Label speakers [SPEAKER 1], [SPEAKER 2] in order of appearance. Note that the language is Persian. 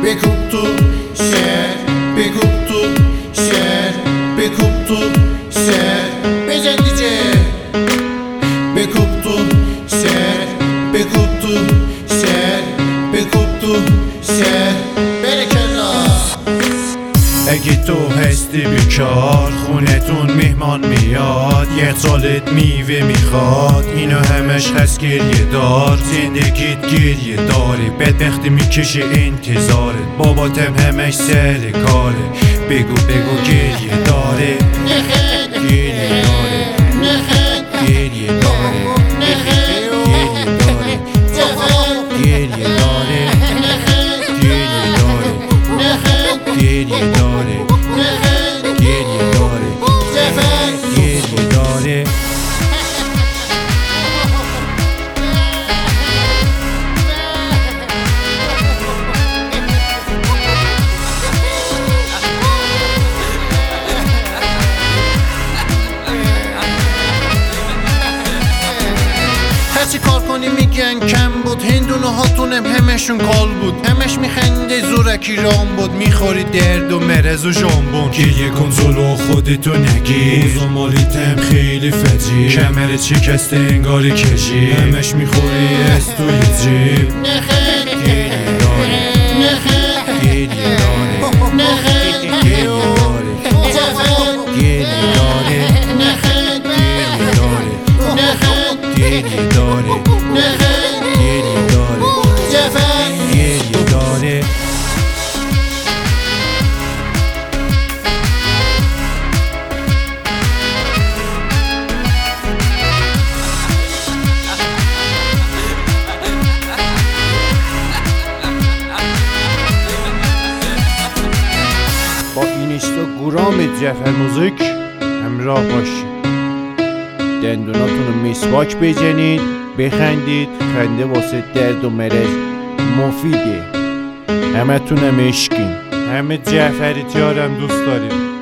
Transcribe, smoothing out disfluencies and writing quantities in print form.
[SPEAKER 1] بکوب تو شعر، بکوب تو شعر، بکوب تو شعر، بزن دیجه. بکوب تو شعر، بکوب تو شعر، بکوب تو شعر، بره کنار.
[SPEAKER 2] اگه تو هستی بیکار، خونتون میهمان میاد، یه سالت میوه میخواد، اینا همش هست گریه دار. زندگیت گریه داره، بدبختی میکشه انتظاره، باباتم همش سر کاره. بگو گریه داره، گریه داره، گریه داره، گریه داره، گریه داره، گریه داره، گریه داره، گریه داره، گریه داره.
[SPEAKER 1] هرچی کار کنی میگن کم بود، هندونه هاتونم همشون کال بود، همش میخنده زورکی رام بود، میخوری درد و مرز و ژامبون.
[SPEAKER 2] گریه کن زلو خودتو نگیر، اوضاع مالیتم خیلی فجیر، کمرت شکسته انگاری کشی، همش میخوری از توی جیب. گریه داره، گریه داره، گریه داره، گریه داره، گریه داره، گریه داره، گریه داره.
[SPEAKER 3] با اینستاگرام جعفر موزیک همراه باشید. دندوناتون رو مسواک بزنید، بخندید. خنده واسه درد و مرض مفیده. همه تونم عشقین، همه جعفری تیارم دوست داریم.